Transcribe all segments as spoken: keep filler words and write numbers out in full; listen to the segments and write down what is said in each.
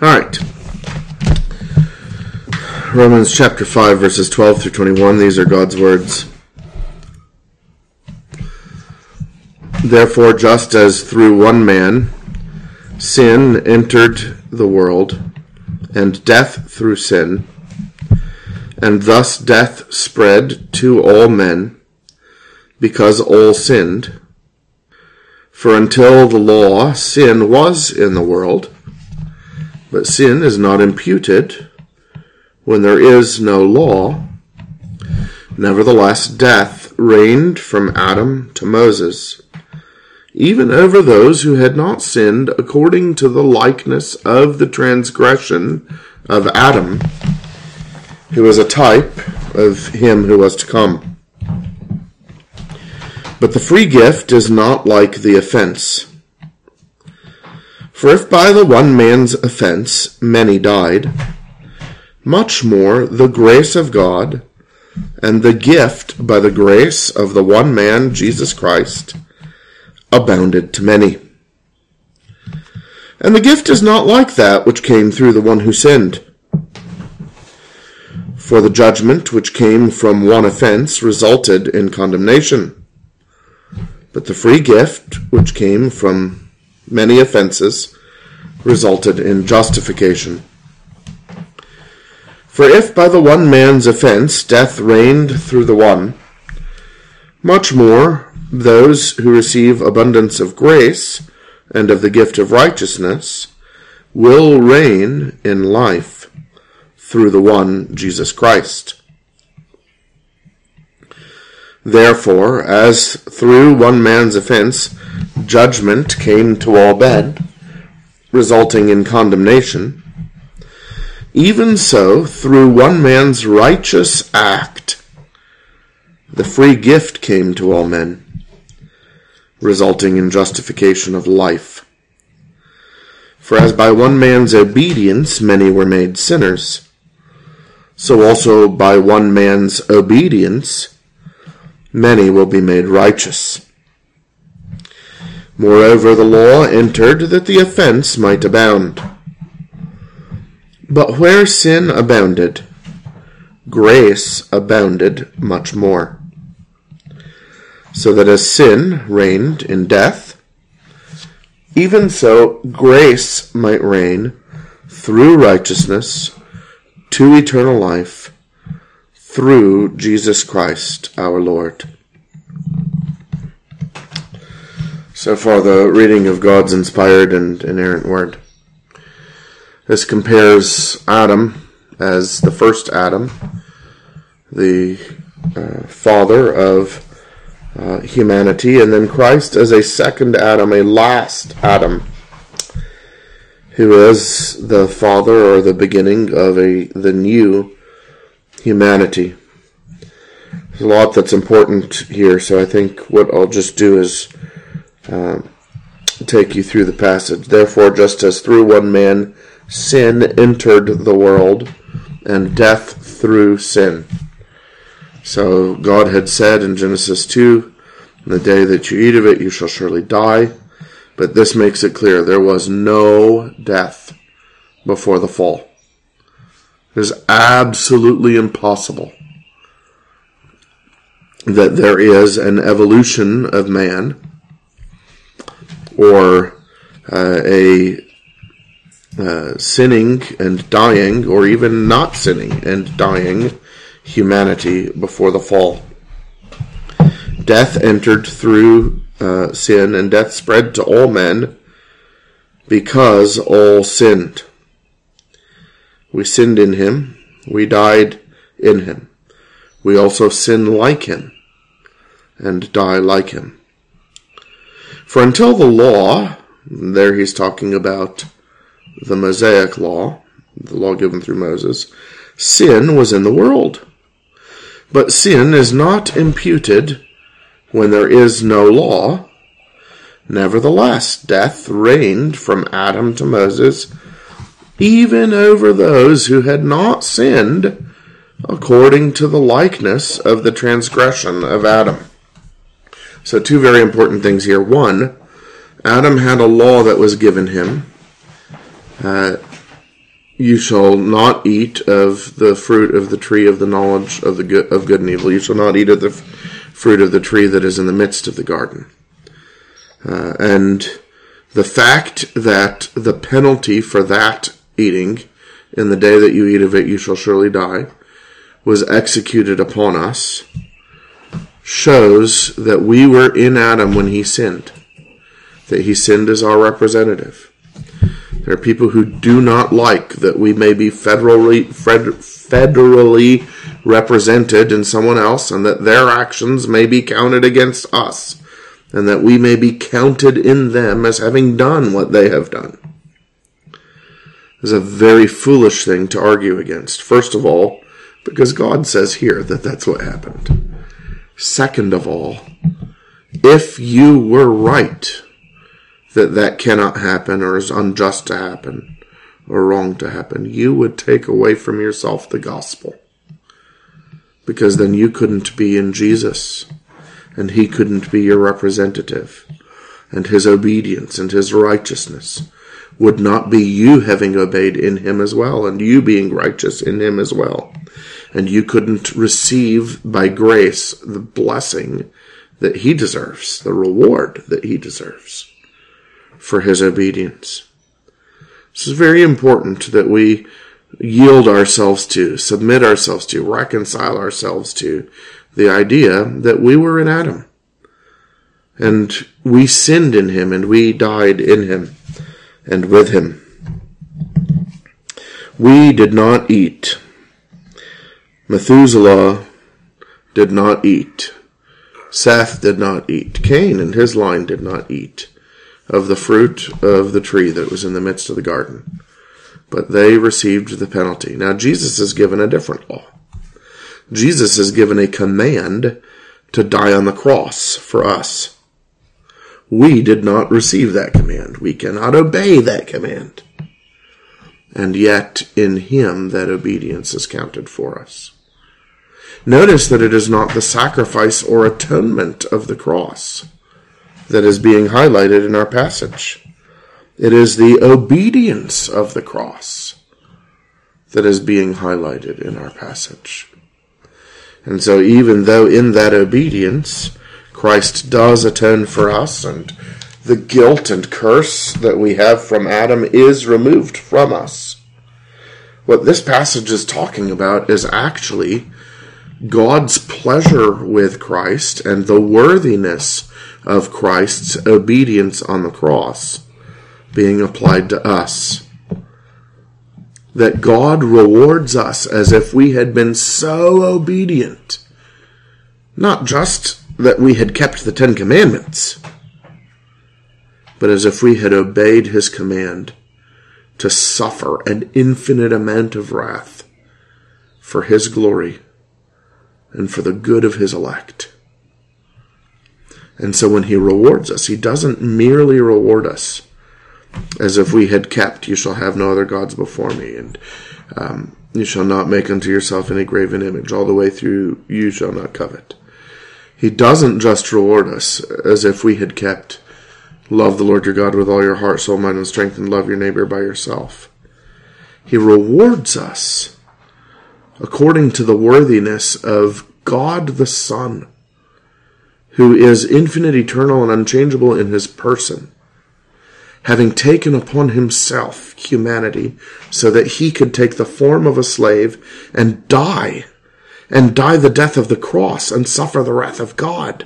All right. Romans chapter five, verses twelve through twenty-one. These are God's words. Therefore, just as through one man sin entered the world, and death through sin, and thus death spread to all men, because all sinned. For until the law, sin was in the world, but sin is not imputed when there is no law. Nevertheless, death reigned from Adam to Moses, even over those who had not sinned, according to the likeness of the transgression of Adam, who is a type of him who was to come. But the free gift is not like the offense. For if by the one man's offense many died, much more the grace of God and the gift by the grace of the one man, Jesus Christ, abounded to many. And the gift is not like that which came through the one who sinned. For the judgment which came from one offense resulted in condemnation. But the free gift which came from many offenses resulted in justification. For if by the one man's offense death reigned through the one, much more those who receive abundance of grace and of the gift of righteousness will reign in life through the one Jesus Christ. Therefore, as through one man's offense judgment came to all men, resulting in condemnation, even so through one man's righteous act the free gift came to all men, resulting in justification of life. For as by one man's obedience many were made sinners, so also by one man's obedience many will be made righteous. Moreover, the law entered that the offense might abound. But where sin abounded, grace abounded much more. So that as sin reigned in death, even so grace might reign through righteousness to eternal life, through Jesus Christ our Lord. So far, the reading of God's inspired and inerrant word. This compares Adam as the first Adam, the uh, father of uh, humanity, and then Christ as a second Adam, a last Adam, who is the father or the beginning of a the new humanity. There's a lot that's important here, so I think what I'll just do is uh, take you through the passage. Therefore, just as through one man sin entered the world, and death through sin. So God had said in Genesis two, "In the day that you eat of it, you shall surely die." But this makes it clear there was no death before the fall. It is absolutely impossible that there is an evolution of man or uh, a uh, sinning and dying, or even not sinning and dying humanity before the fall. Death entered through uh, sin, and death spread to all men because all sinned. We sinned in him. We died in him. We also sin like him and die like him. For until the law, there he's talking about the Mosaic law, the law given through Moses, sin was in the world. But sin is not imputed when there is no law. Nevertheless, death reigned from Adam to Moses, even over those who had not sinned, according to the likeness of the transgression of Adam. So two very important things here. One, Adam had a law that was given him, uh, you shall not eat of the fruit of the tree of the knowledge of the good, of good and evil. You shall not eat of the f- fruit of the tree that is in the midst of the garden. Uh, and the fact that the penalty for that eating, in the day that you eat of it, you shall surely die, was executed upon us, shows that we were in Adam when he sinned. That he sinned as our representative. There are people who do not like that we may be federally, federally represented in someone else, and that their actions may be counted against us, and that we may be counted in them as having done what they have done. It's a very foolish thing to argue against. First of all, because God says here that that's what happened. Second of all, if you were right that that cannot happen, or is unjust to happen, or wrong to happen, you would take away from yourself the gospel. Because then you couldn't be in Jesus, and he couldn't be your representative, and his obedience and his righteousness would not be you having obeyed in him as well, and you being righteous in him as well. And you couldn't receive by grace the blessing that he deserves, the reward that he deserves for his obedience. This is very important that we yield ourselves to, submit ourselves to, reconcile ourselves to the idea that we were in Adam. And we sinned in him, and we died in him and with him. We did not eat. Methuselah did not eat. Seth did not eat. Cain and his line did not eat of the fruit of the tree that was in the midst of the garden. But they received the penalty. Now Jesus is given a different law. Jesus is given a command to die on the cross for us. We did not receive that command. We cannot obey that command. And yet in him that obedience is counted for us. Notice that it is not the sacrifice or atonement of the cross that is being highlighted in our passage. It is the obedience of the cross that is being highlighted in our passage. And so even though in that obedience, Christ does atone for us, and the guilt and curse that we have from Adam is removed from us, what this passage is talking about is actually God's pleasure with Christ and the worthiness of Christ's obedience on the cross being applied to us. That God rewards us as if we had been so obedient. Not just that we had kept the Ten Commandments, but as if we had obeyed his command to suffer an infinite amount of wrath for his glory and for the good of his elect. And so when he rewards us, he doesn't merely reward us as if we had kept, you shall have no other gods before me, and um, you shall not make unto yourself any graven image, all the way through, you shall not covet. He doesn't just reward us as if we had kept, love the Lord your God with all your heart, soul, mind, and strength, and love your neighbor by yourself. He rewards us according to the worthiness of God the Son, who is infinite, eternal, and unchangeable in his person, having taken upon himself humanity so that he could take the form of a slave and die, and die the death of the cross and suffer the wrath of God.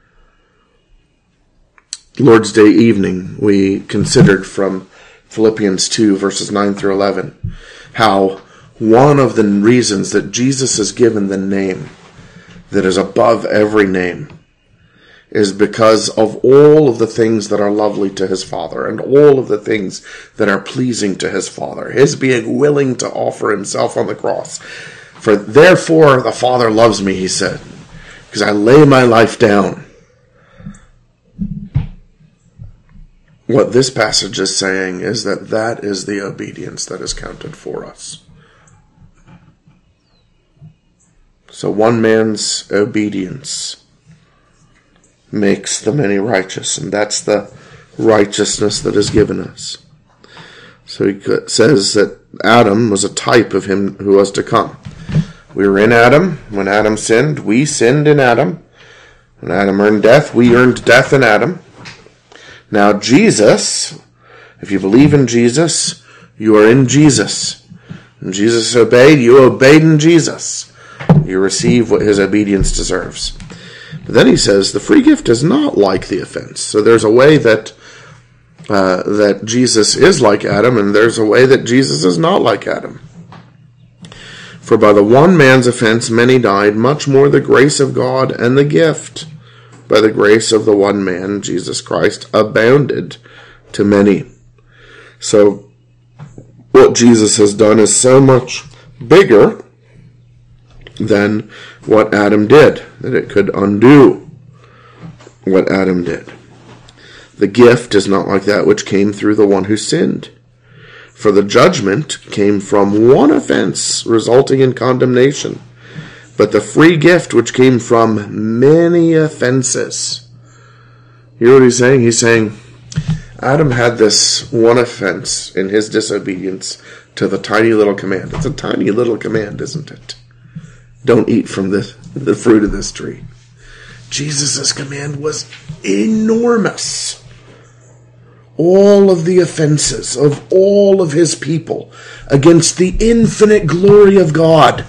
Lord's Day evening, we considered from Philippians two, verses nine through eleven, how one of the reasons that Jesus is given the name that is above every name is because of all of the things that are lovely to his Father and all of the things that are pleasing to his Father. His being willing to offer himself on the cross. For therefore the Father loves me, he said, because I lay my life down. What this passage is saying is that that is the obedience that is counted for us. So one man's obedience makes the many righteous, and that's the righteousness that is given us. So he says that Adam was a type of him who was to come. We were in Adam. When Adam sinned, we sinned in Adam. When Adam earned death, we earned death in Adam. Now Jesus, if you believe in Jesus, you are in Jesus. And Jesus obeyed, you obeyed in Jesus. You receive what his obedience deserves. But then he says the free gift is not like the offense. So there's a way that uh, that Jesus is like Adam, and there's a way that Jesus is not like Adam. For by the one man's offense many died, much more the grace of God and the gift by the grace of the one man, Jesus Christ, abounded to many. So what Jesus has done is so much bigger than what Adam did, that it could undo what Adam did. The gift is not like that which came through the one who sinned. For the judgment came from one offense, resulting in condemnation. But the free gift which came from many offenses. You know what he's saying? He's saying Adam had this one offense in his disobedience to the tiny little command. It's a tiny little command, isn't it? Don't eat from the, the fruit of this tree. Jesus' command was enormous. All of the offenses of all of his people against the infinite glory of God.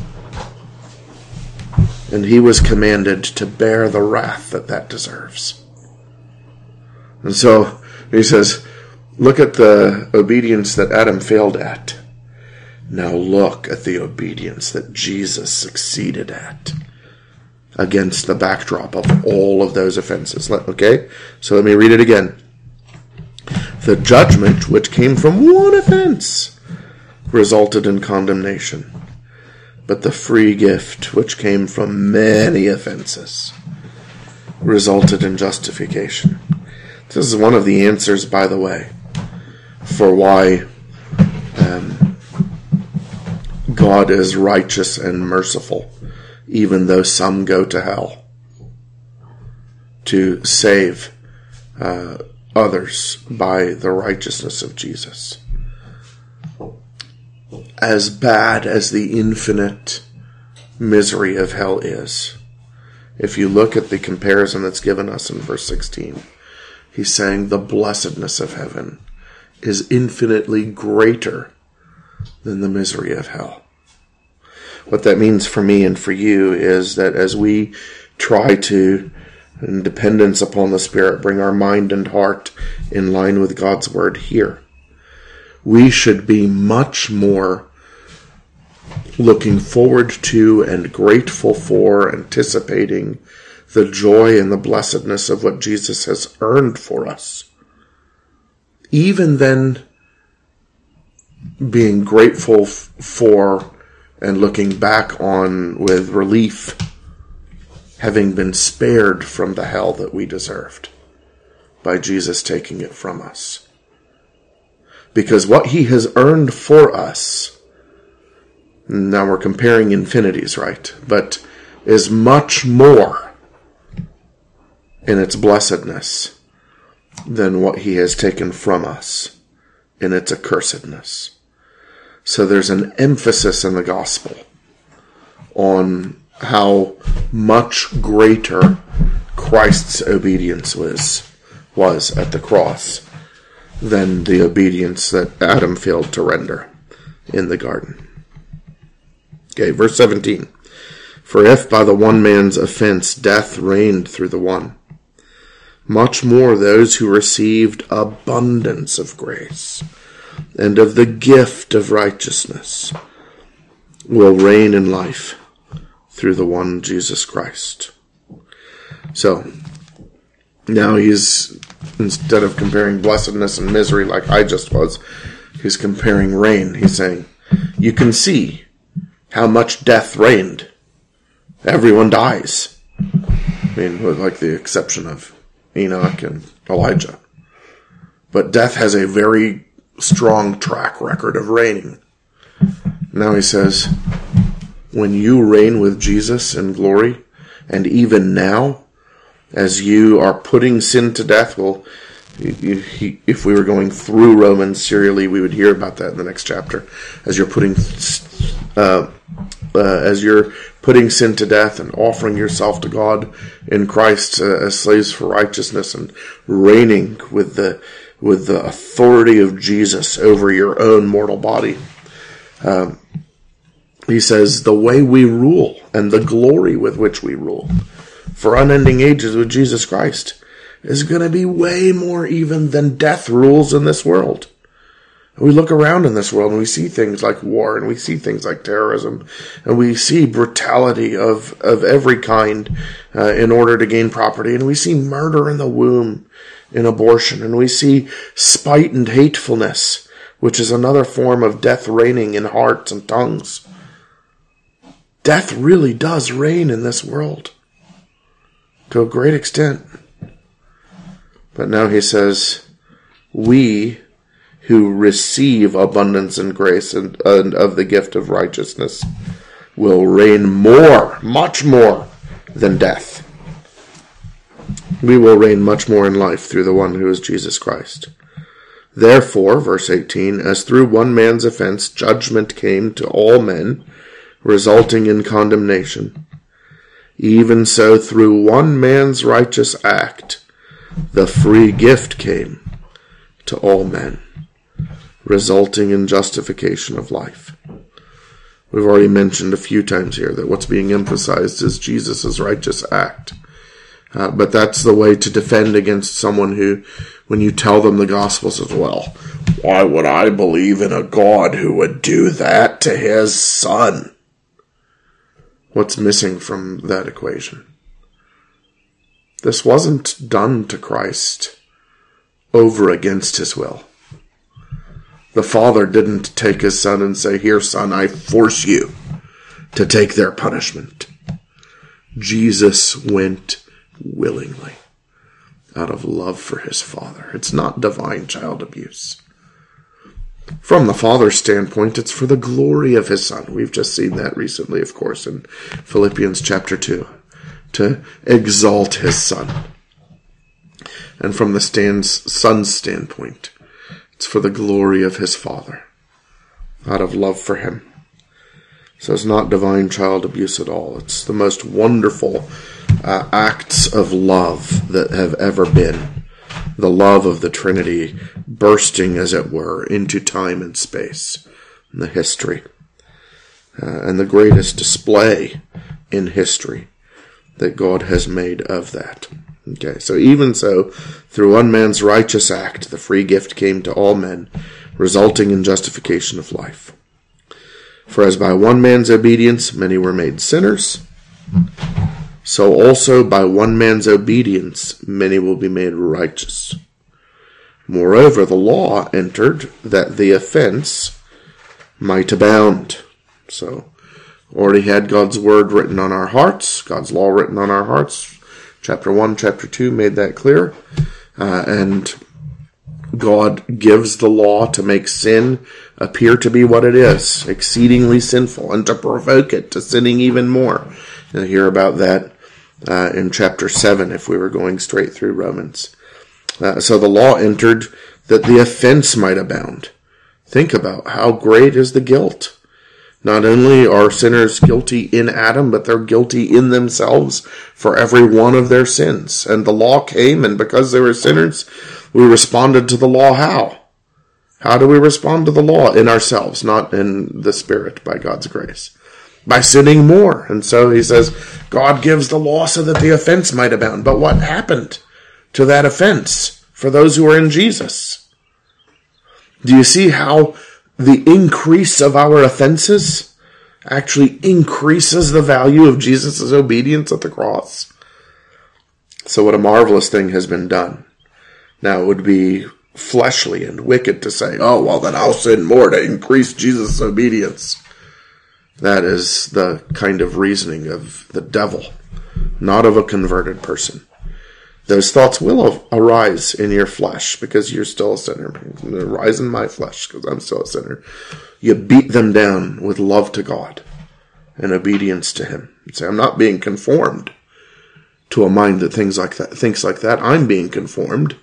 And he was commanded to bear the wrath that that deserves. And so he says, look at the obedience that Adam failed at. Now look at the obedience that Jesus succeeded at against the backdrop of all of those offenses. Okay? So let me read it again. The judgment which came from one offense resulted in condemnation, but the free gift which came from many offenses resulted in justification. This is one of the answers, by the way, for why um, God is righteous and merciful, even though some go to hell, to save uh, others by the righteousness of Jesus. As bad as the infinite misery of hell is, if you look at the comparison that's given us in verse sixteen, he's saying the blessedness of heaven is infinitely greater than the misery of hell. What that means for me and for you is that as we try to, in dependence upon the Spirit, bring our mind and heart in line with God's word here, we should be much more looking forward to and grateful for, anticipating the joy and the blessedness of what Jesus has earned for us. Even then, being grateful f- for and looking back on with relief, having been spared from the hell that we deserved by Jesus taking it from us. Because what he has earned for us, now we're comparing infinities, right? But is much more in its blessedness than what he has taken from us in its accursedness. So there's an emphasis in the gospel on how much greater Christ's obedience was, was at the cross than the obedience that Adam failed to render in the garden. Okay, verse seventeen. For if by the one man's offense death reigned through the one, much more those who received abundance of grace and of the gift of righteousness will reign in life through the one Jesus Christ. So, now he's, instead of comparing blessedness and misery like I just was, he's comparing reign. He's saying, you can see how much death reigned. Everyone dies. I mean, with like the exception of Enoch and Elijah. But death has a very strong track record of reigning. Now he says, when you reign with Jesus in glory, and even now, as you are putting sin to death, well, He, he, if we were going through Romans serially, we would hear about that in the next chapter. As you're putting, uh, uh, as you're putting sin to death and offering yourself to God in Christ uh, as slaves for righteousness and reigning with the with the authority of Jesus over your own mortal body. Um, he says the way we rule and the glory with which we rule for unending ages with Jesus Christ is going to be way more even than death rules in this world. We look around in this world and we see things like war and we see things like terrorism and we see brutality of, of every kind uh, in order to gain property, and we see murder in the womb in abortion, and we see spite and hatefulness, which is another form of death reigning in hearts and tongues. Death really does reign in this world to a great extent. But now he says, we who receive abundance and grace and, and of the gift of righteousness will reign more, much more than death. We will reign much more in life through the one who is Jesus Christ. Therefore, verse eighteen, as through one man's offense judgment came to all men, resulting in condemnation, even so through one man's righteous act the free gift came to all men, resulting in justification of life. We've already mentioned a few times here that what's being emphasized is Jesus' righteous act. Uh, but that's the way to defend against someone who, when you tell them the gospel, says, well, why would I believe in a God who would do that to his son? What's missing from that equation? This wasn't done to Christ over against his will. The Father didn't take his son and say, here, son, I force you to take their punishment. Jesus went willingly out of love for his Father. It's not divine child abuse. From the Father's standpoint, it's for the glory of his Son. We've just seen that recently, of course, in Philippians chapter two. To exalt his Son. And from the stands, Son's standpoint, it's for the glory of his Father, out of love for him. So it's not divine child abuse at all. It's the most wonderful uh, acts of love that have ever been. The love of the Trinity bursting, as it were, into time and space in the history. Uh, and the greatest display in history that God has made of that. Okay, so even so, through one man's righteous act, the free gift came to all men, resulting in justification of life. For as by one man's obedience many were made sinners, so also by one man's obedience many will be made righteous. Moreover, the law entered that the offense might abound. So, already had God's word written on our hearts, God's law written on our hearts. Chapter one, chapter two made that clear. Uh, and God gives the law to make sin appear to be what it is, exceedingly sinful, and to provoke it to sinning even more. You'll hear about that uh, in chapter seven if we were going straight through Romans. Uh, so the law entered that the offense might abound. Think about how great is the guilt. Not only are sinners guilty in Adam, but they're guilty in themselves for every one of their sins. And the law came, and because they were sinners, we responded to the law how? How do we respond to the law? In ourselves, not in the Spirit, by God's grace. By sinning more. And so he says, God gives the law so that the offense might abound. But what happened to that offense for those who are in Jesus? Do you see how the increase of our offenses actually increases the value of Jesus' obedience at the cross? So what a marvelous thing has been done. Now it would be fleshly and wicked to say, oh, well, then I'll sin more to increase Jesus' obedience. That is the kind of reasoning of the devil, not of a converted person. Those thoughts will arise in your flesh because you're still a sinner. They arise in my flesh because I'm still a sinner. You beat them down with love to God and obedience to him. You say, I'm not being conformed to a mind that thinks like that. Thinks like that. I'm being conformed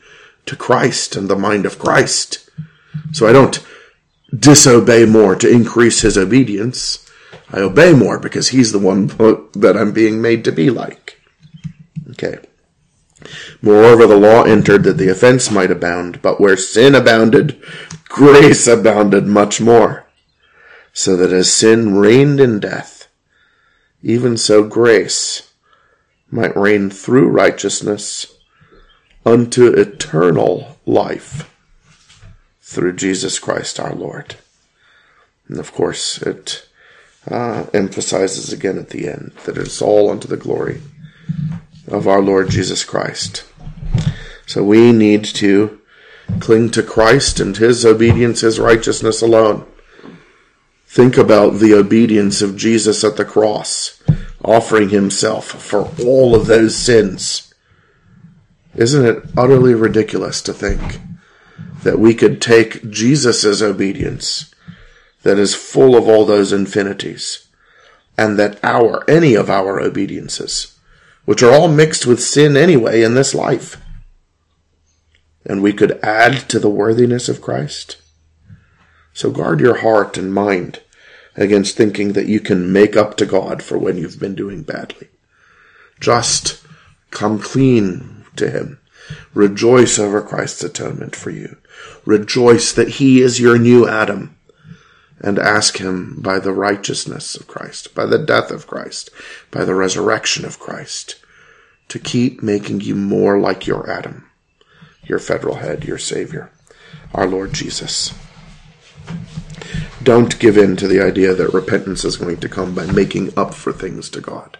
to Christ and the mind of Christ. So I don't disobey more to increase his obedience. I obey more because he's the one that I'm being made to be like. Okay. Moreover, the law entered that the offense might abound, but where sin abounded, grace abounded much more. So that as sin reigned in death, even so grace might reign through righteousness unto eternal life through Jesus Christ our Lord. And of course, it uh, emphasizes again at the end that it's all unto the glory of our Lord Jesus Christ. So we need to cling to Christ and his obedience, his righteousness alone. Think about the obedience of Jesus at the cross, offering himself for all of those sins. Isn't it utterly ridiculous to think that we could take Jesus' obedience that is full of all those infinities, and that our, any of our obediences, which are all mixed with sin anyway in this life, and we could add to the worthiness of Christ? So guard your heart and mind against thinking that you can make up to God for when you've been doing badly. Just come clean to him. Rejoice over Christ's atonement for you. Rejoice that he is your new Adam. And ask him by the righteousness of Christ, by the death of Christ, by the resurrection of Christ, to keep making you more like your Adam, your federal head, your Savior, our Lord Jesus. Don't give in to the idea that repentance is going to come by making up for things to God.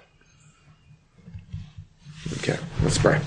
Okay, let's pray.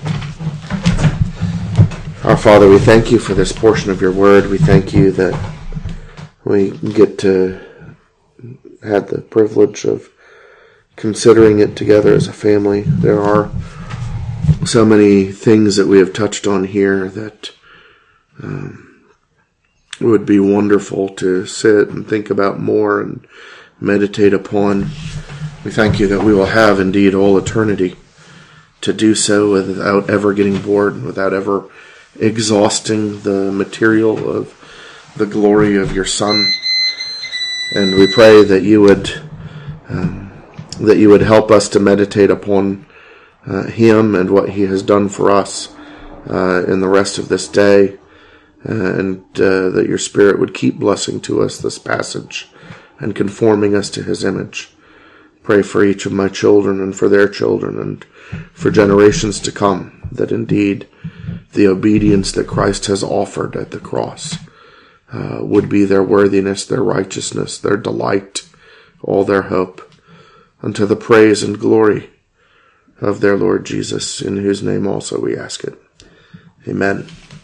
Our Father, we thank you for this portion of your word. We thank you that we get to have the privilege of considering it together as a family. There are so many things that we have touched on here that um, would be wonderful to sit and think about more and meditate upon. We thank you that we will have indeed all eternity to do so without ever getting bored, without ever exhausting the material of the glory of your Son. And we pray that you would um, that you would help us to meditate upon uh, him and what he has done for us uh, in the rest of this day, uh, and uh, that your Spirit would keep blessing to us this passage and conforming us to his image. Pray for each of my children and for their children and for generations to come, that indeed the obedience that Christ has offered at the cross Uh, would be their worthiness, their righteousness, their delight, all their hope, unto the praise and glory of their Lord Jesus, in whose name also we ask it. Amen.